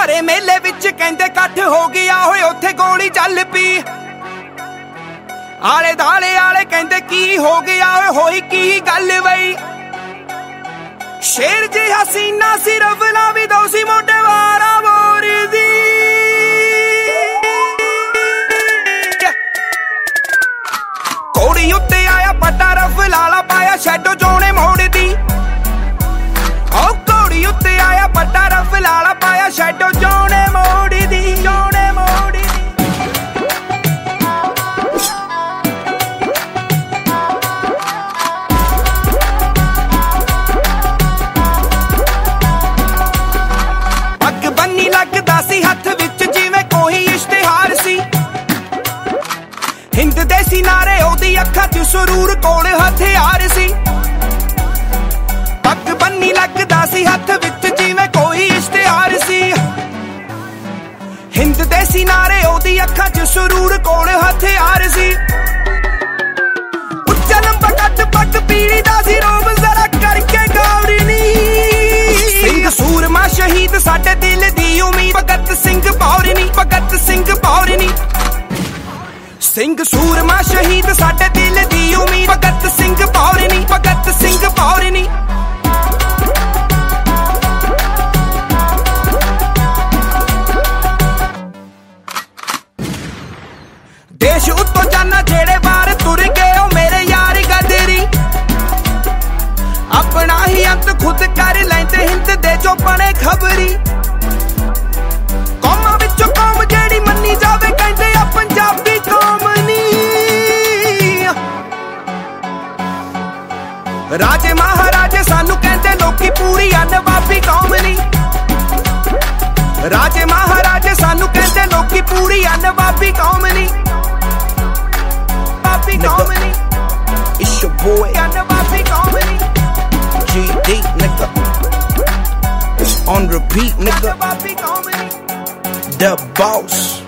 सारे मेले विच कहंदे इकट्ठ हो गया होए उत्थे गोली चल पी। आले दाले आले कहंदे की हो गया होए होई की गल बई। शेर जी हसीना सिर्फ ना भी दो सी मोटे वारा बोर दी। घोड़ी उत्ते आया पट्टा रफ लाला पाया शैडो जोने मोड़ दी। ओ घोड़ी उत्ते आया पट्टा रफ लाला पाया शैडो जोने मोड़ दी। जोने मोड़ दी पग बन्नी लगदा सी हथ विच जिवें कोई इश्तिहार सी। हिंद देसी नारे ओदी अखां च सुरूर कोल हथियार सी। पग बन्नी लगदा सी हथ विच जिवें कोई इश्तिहार सी। हिंद देसी नारे ओदी अखां च सुरूर कोल हथियार सी। उच्चा लंबा कद पग पीड़ी दा सी रोब जरा करके गौर नी। सिंह सूरमा शहीद साडे दिल दी उम्मीद भगत सिंह भौरनी। भगत सिंह भौरनी सिंह सूरमा शहीद साडे दिल दी उम्मीद भगत सिंह भौरनी। भगत सिंह भौरनी देश उत्तों जाना जेड़े बार तुर गए ओ मेरे यार गदरी। अपना ही अंत खुद कर लेंदे हिंद दे जो बने खबरी। कौमां विचों कौम जेड़ी मन्नी जावे कहंदे आ पंजाबी कौम नी। राजे महाराजे सानू कहंदे लोकी पूरी आ नवाबी कौम नी। राजे महाराजे सानू कहंदे लोकी पूरी आ नवाबी कौम नी। It's your boy GD nigga on repeat nigga The Boss